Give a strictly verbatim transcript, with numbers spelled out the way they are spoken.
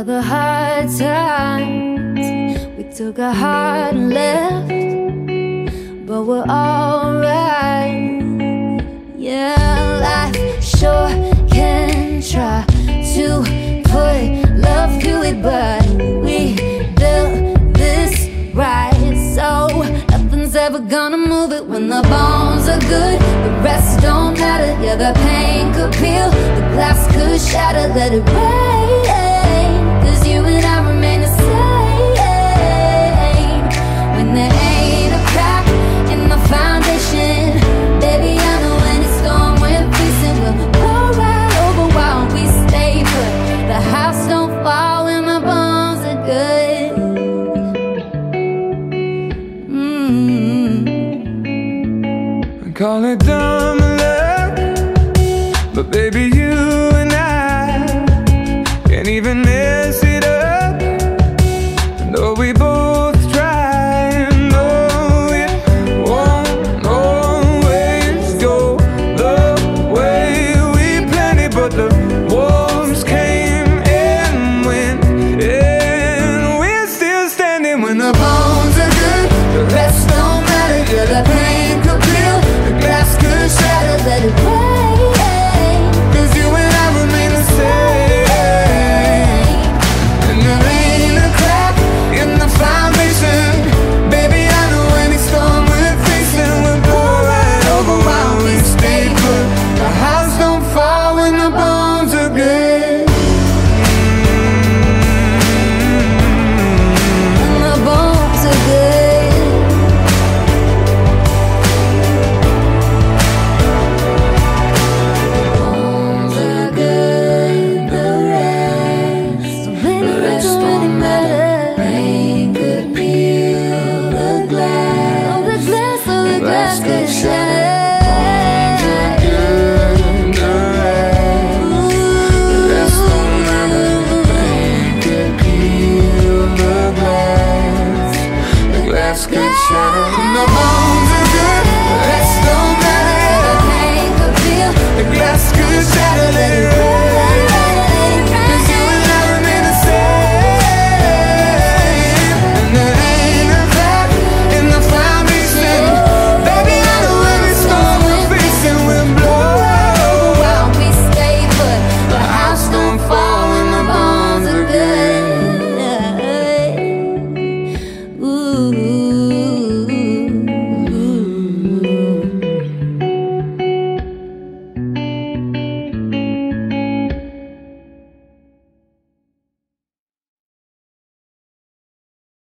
all the hard times, we took our heart and left, but we're alright. Yeah, life sure can try to put love to it, but we built this right, so nothing's ever gonna move it. When the bones are good, the rest don't matter. Yeah, the pain could peel, the glass could shatter. Let it rain